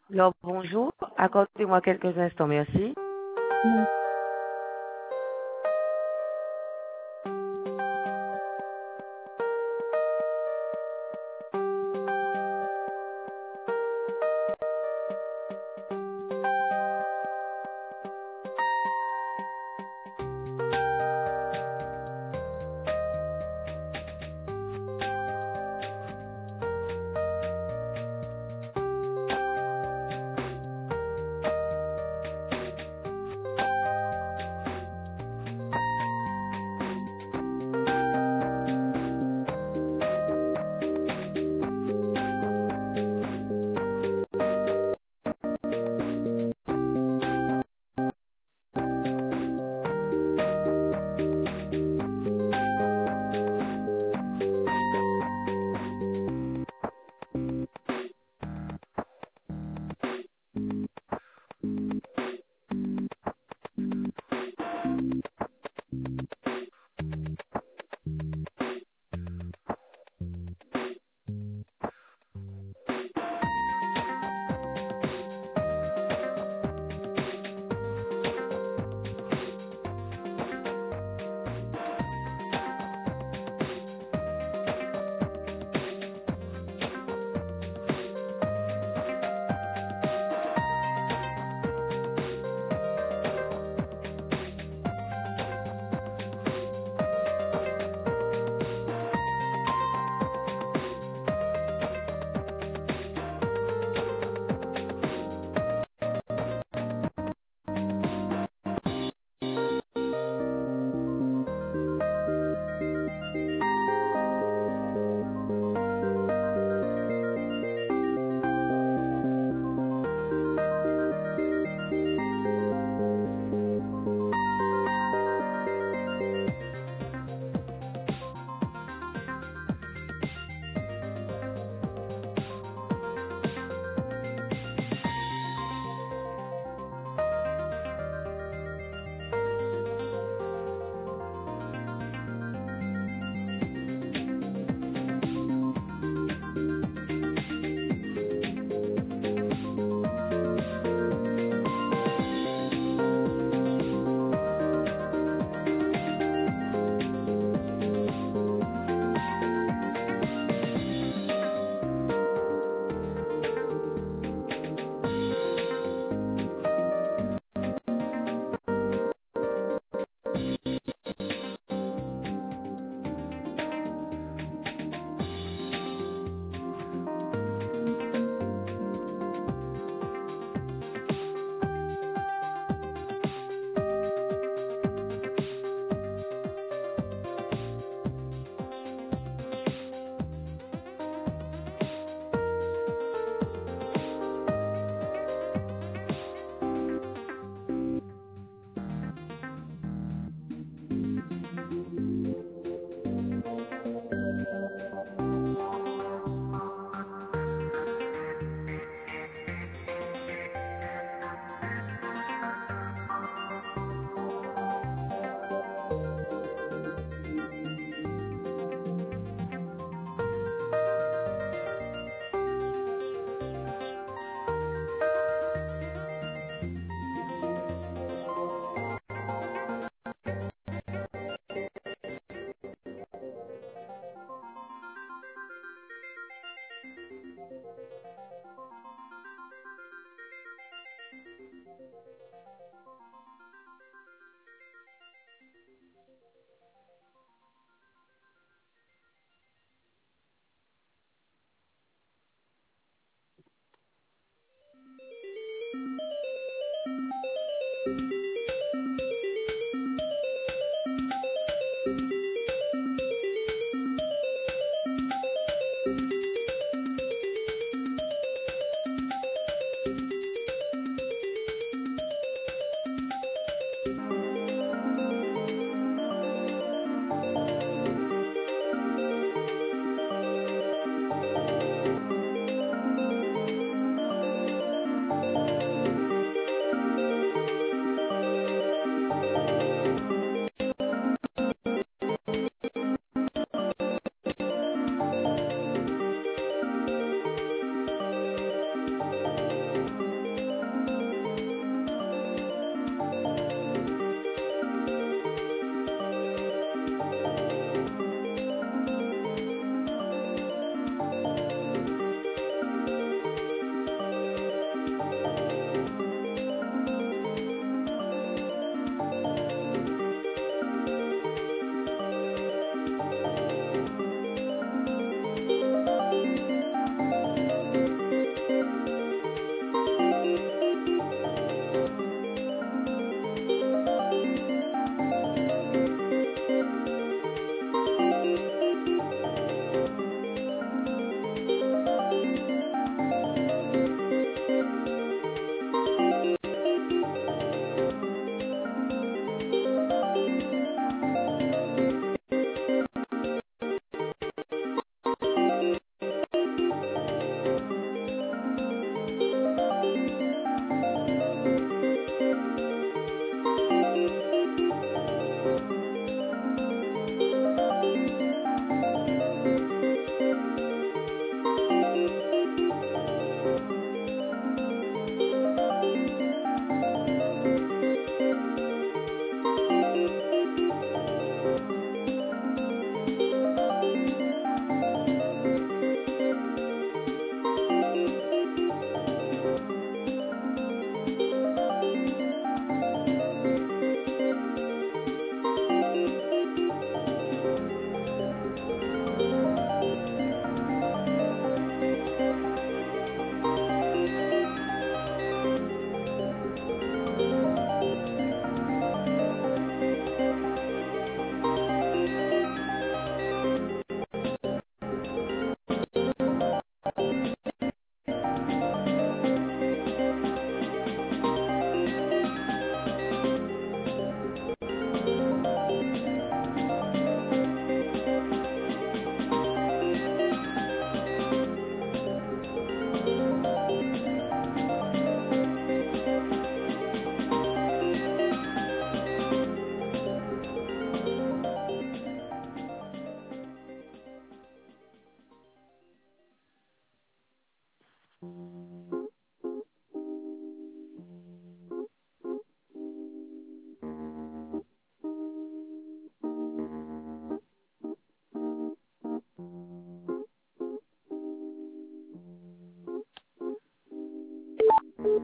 Alors, bonjour, accordez-moi quelques instants, merci. Mm.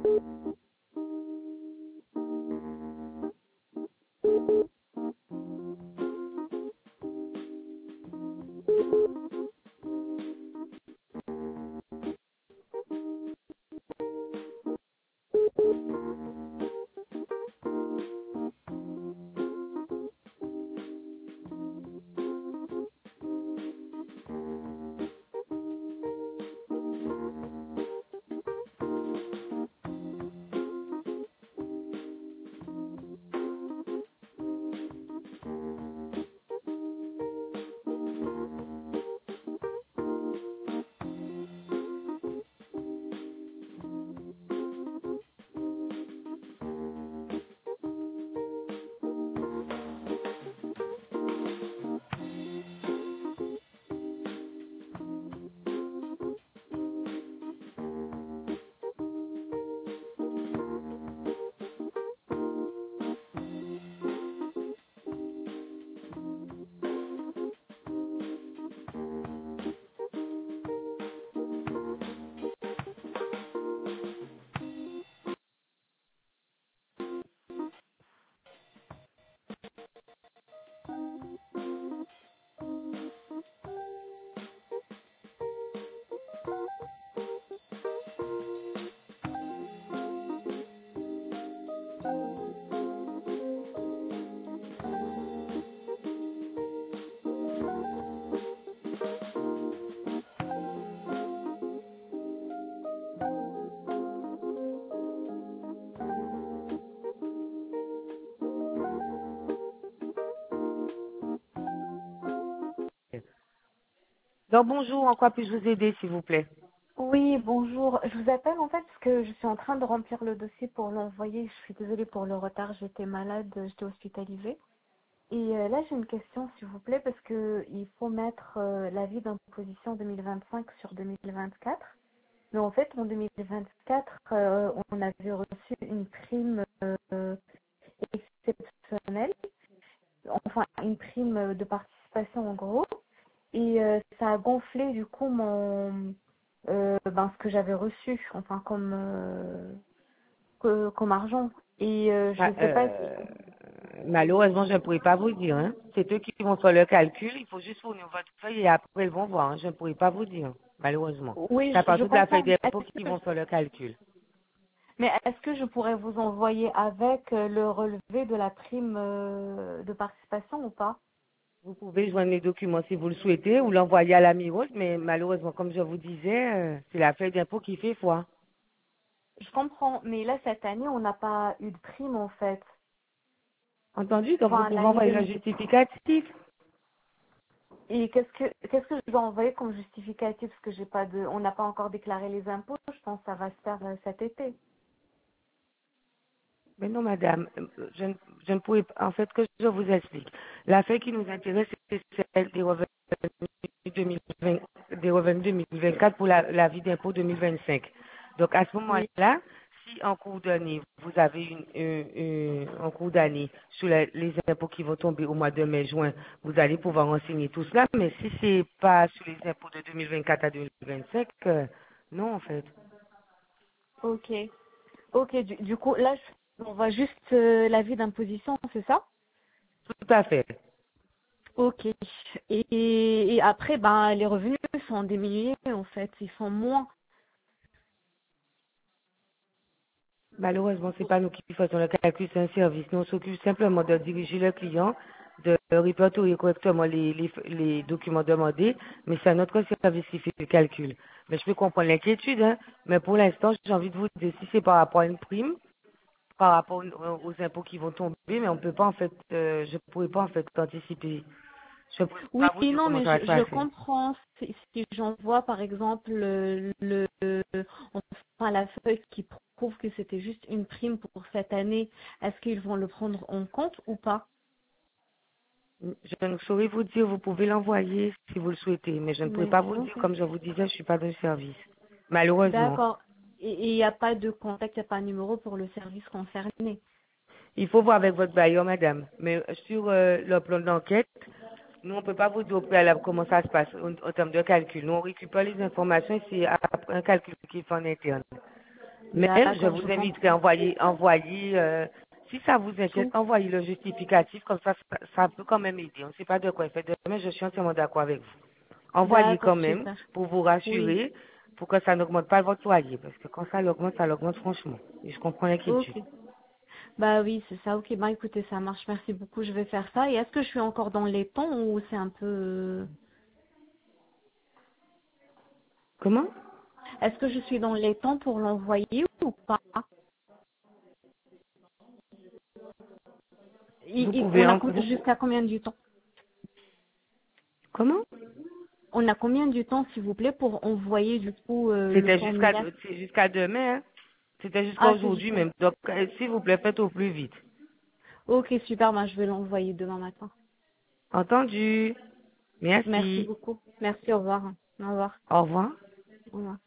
Donc bonjour, en quoi puis-je vous aider, s'il vous plaît? Oui, bonjour. Je vous appelle en fait parce que je suis en train de remplir le dossier pour l'envoyer. Je suis désolée pour le retard, j'étais malade, j'étais hospitalisée. Et là, j'ai une question, s'il vous plaît, parce que il faut mettre l'avis d'imposition 2025 sur 2024. Mais en fait, en 2024, on avait reçu une prime exceptionnelle, enfin une prime de participation en gros. Et ça a gonflé du coup ce que j'avais reçu, enfin comme argent. Et je Ah, sais pas si malheureusement, je ne pourrais pas vous dire. Hein. C'est eux qui vont faire le calcul. Il faut juste fournir votre feuille et après ils vont voir. Hein. Je ne pourrais pas vous dire, malheureusement. oui, C'est à je partir de la feuille comprends. d'impôt qu'ils vont faire le calcul. Mais est-ce que je pourrais vous envoyer avec le relevé de la prime de participation ou pas? Vous pouvez joindre les documents si vous le souhaitez ou l'envoyer à la Miros, mais malheureusement, comme je vous disais, c'est la feuille d'impôt qui fait foi. Je comprends, mais là cette année on n'a pas eu de prime en fait. Entendu? Donc vous Enfin pouvez l'année envoyer le 2000. justificatif. Et qu'est-ce que je dois envoyer comme justificatif parce que j'ai pas de, on n'a pas encore déclaré les impôts. Je pense que ça va se faire cet été. Mais non, madame, je ne pourrais pas. En fait, que je vous explique. La feuille qui nous intéresse, c'est celle des revenus 2020, des revenus 2024 pour l'avis d'impôt 2025. Donc, à ce Oui. moment-là, si en cours d'année, vous avez en cours d'année, sur les impôts qui vont tomber au mois de mai, juin, vous allez pouvoir renseigner tout cela. Mais si c'est pas sur les impôts de 2024 à 2025, non, en fait. Ok. Ok. Du coup là on voit juste l'avis d'imposition, c'est ça? Tout à fait. Ok. Et après, ben, les revenus sont diminués, en fait. Ils sont moins. Malheureusement, c'est pas nous qui faisons le calcul, c'est un service. Nous, on s'occupe simplement de diriger le client, de répertorier correctement les documents demandés, mais c'est notre service qui fait le calcul. Mais je peux comprendre l'inquiétude, hein, mais pour l'instant, j'ai envie de vous dire, si c'est par rapport à une prime, par rapport aux impôts qui vont tomber, mais on peut pas, en fait, je pourrais pas, en fait, anticiper. Je pourrais Oui, pas vous dire non, comment mais ça va se je passer. comprends. Si j'envoie, par exemple, enfin, la feuille qui prouve que c'était juste une prime pour cette année, est-ce qu'ils vont le prendre en compte ou pas? Je ne saurais vous dire, vous pouvez l'envoyer si vous le souhaitez, mais je ne pourrais Mais, pas vous le dire, ok. comme je vous disais, je suis pas de service. Malheureusement. D'accord. Et il n'y a pas de contact, il n'y a pas de numéro pour le service concerné. Il faut voir avec votre bailleur, madame. Mais sur le plan d'enquête, nous, on ne peut pas vous dire au préalable comment ça se passe en termes de calcul. Nous, on récupère les informations et c'est un calcul qui est fait en interne. Même, je D'accord, je vous inviterai à comprends. si ça vous inquiète, Tout. envoyez le justificatif, comme ça peut quand même aider. On ne sait pas de quoi il fait demain, je suis entièrement d'accord avec vous. Envoyez D'accord, quand même, super. pour vous Oui. rassurer, pour que ça n'augmente pas votre loyer, parce que quand ça l'augmente franchement. Et je comprends l'inquiétude. Ok. Bah oui, c'est ça. Ok, bah écoutez, ça marche. Merci beaucoup. Je vais faire ça. Et est-ce que je suis encore dans les temps ou c'est un peu... Comment? Est-ce que je suis dans les temps pour l'envoyer ou pas? Vous pouvez, On a vous, jusqu'à combien du temps? comment? On a combien du temps, s'il vous plaît, pour envoyer du coup le formulaire? C'est jusqu'à demain, hein. C'était jusqu'à Ah, c'est aujourd'hui jusqu'à... même. Donc, s'il vous plaît, faites au plus vite. Ok, super. Bah, je vais l'envoyer demain matin. Entendu. Merci Merci. beaucoup. Merci, au revoir. Au revoir. Au revoir. Au revoir.